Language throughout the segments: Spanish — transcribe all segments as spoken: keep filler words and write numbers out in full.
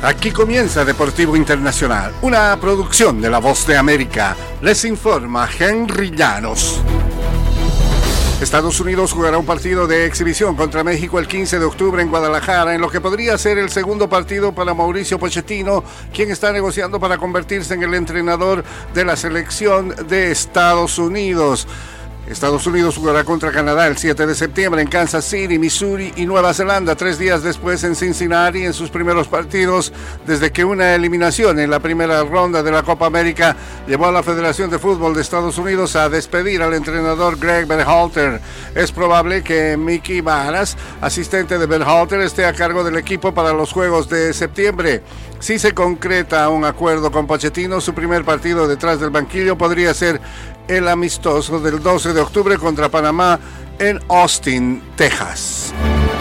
Aquí comienza Deportivo Internacional, una producción de La Voz de América. Les informa Henry Llanos. Estados Unidos jugará un partido de exhibición contra México el quince de octubre en Guadalajara, en lo que podría ser el segundo partido para Mauricio Pochettino, quien está negociando para convertirse en el entrenador de la selección de Estados Unidos. Estados Unidos jugará contra Canadá el siete de septiembre en Kansas City, Missouri y Nueva Zelanda, tres días después en Cincinnati, en sus primeros partidos desde que una eliminación en la primera ronda de la Copa América llevó a la Federación de Fútbol de Estados Unidos a despedir al entrenador Greg Berhalter. Es probable que Mickey Varas, asistente de Berhalter, esté a cargo del equipo para los Juegos de septiembre. Si se concreta un acuerdo con Pochettino, su primer partido detrás del banquillo podría ser el amistoso del doce de octubre contra Panamá en Austin, Texas.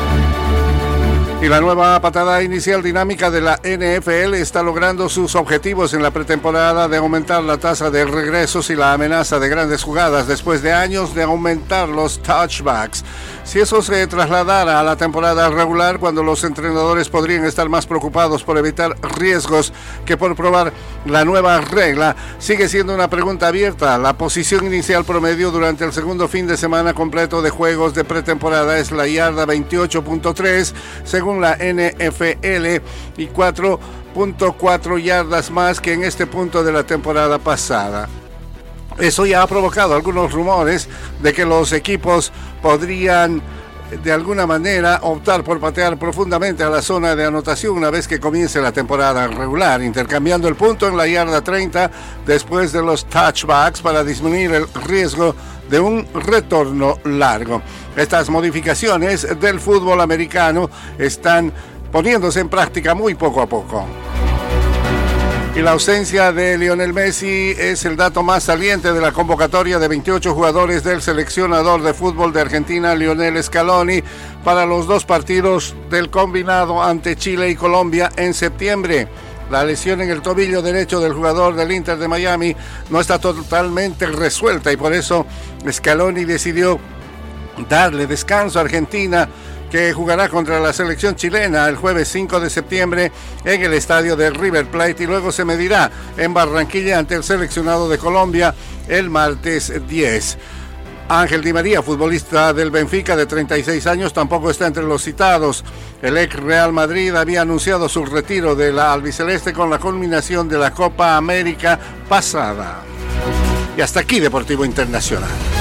Y la nueva patada inicial dinámica de la N F L está logrando sus objetivos en la pretemporada de aumentar la tasa de regresos y la amenaza de grandes jugadas después de años de aumentar los touchbacks. Si eso se trasladara a la temporada regular, cuando los entrenadores podrían estar más preocupados por evitar riesgos que por probar la nueva regla, sigue siendo una pregunta abierta. La posición inicial promedio durante el segundo fin de semana completo de juegos de pretemporada es la yarda veintiocho punto tres, según la N F L, y cuatro punto cuatro yardas más que en este punto de la temporada pasada. Eso ya ha provocado algunos rumores de que los equipos podrían de alguna manera optar por patear profundamente a la zona de anotación una vez que comience la temporada regular, intercambiando el punto en la yarda treinta después de los touchbacks para disminuir el riesgo de un retorno largo. Estas modificaciones del fútbol americano están poniéndose en práctica muy poco a poco. Y la ausencia de Lionel Messi es el dato más saliente de la convocatoria de veintiocho jugadores del seleccionador de fútbol de Argentina, Lionel Scaloni, para los dos partidos del combinado ante Chile y Colombia en septiembre. La lesión en el tobillo derecho del jugador del Inter de Miami no está totalmente resuelta y por eso Scaloni decidió darle descanso a Argentina, que jugará contra la selección chilena el jueves cinco de septiembre en el estadio de River Plate y luego se medirá en Barranquilla ante el seleccionado de Colombia el martes diez. Ángel Di María, futbolista del Benfica de treinta y seis años, tampoco está entre los citados. El ex Real Madrid había anunciado su retiro de la albiceleste con la culminación de la Copa América pasada. Y hasta aquí Deportivo Internacional.